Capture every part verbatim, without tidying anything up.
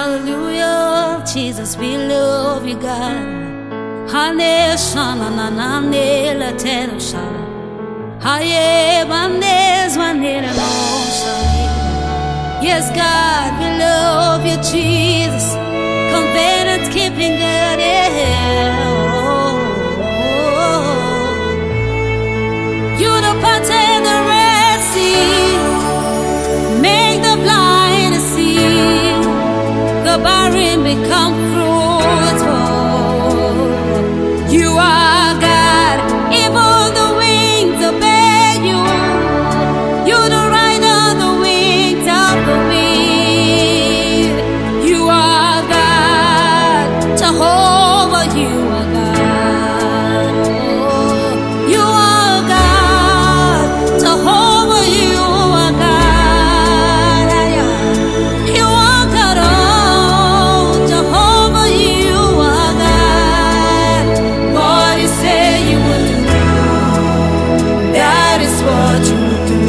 Hallelujah, Jesus, we love you, God. Hane shana na na ne la tena shana. Haye bandes manera no shana. Yes, God, we love you, Jesus. Covenant keeping God, yeah. You the parted the Red Sea, make the blind to see, the barren become fruitful. You are God, even the wings obey you. You the ride on the wings of the wind. You are God, Jehovah, you are God. You are God, Jehovah, you are God. You are God, oh, Jehovah, you are God. What you say you would do, that is what you would do.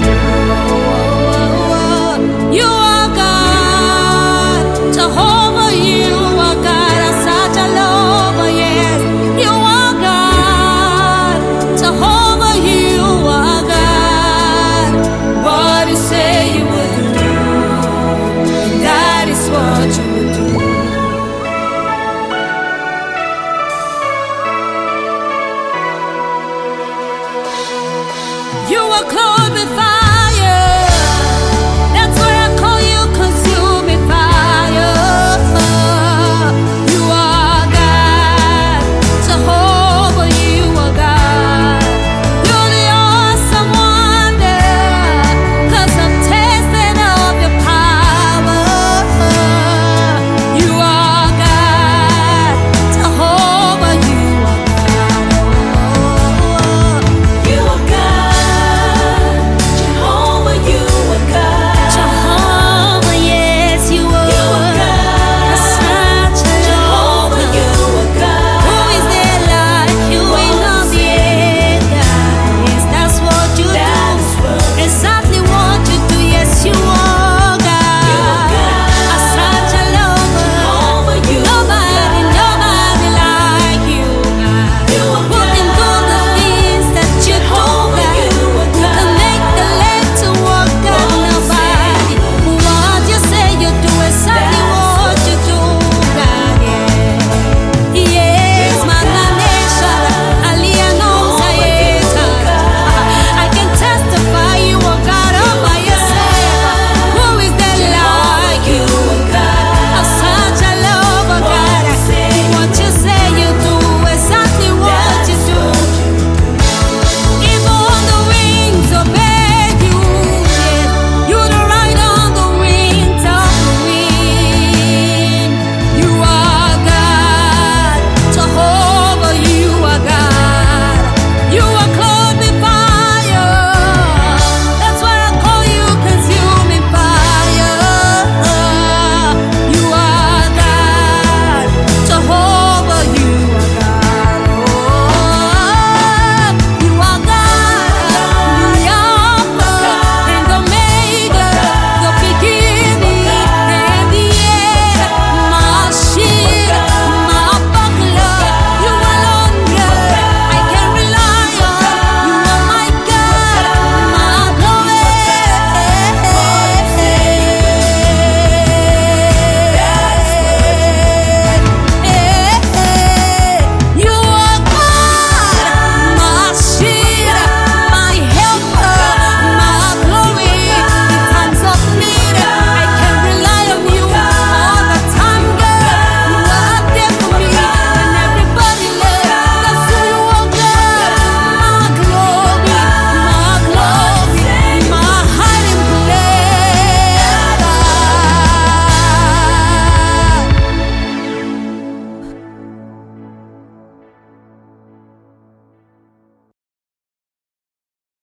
You are God, Jehovah, you are God. I'm such a lover, yes. You are God, Jehovah, you are God. What you say you would do, that is what you would do. You are clothed with fire.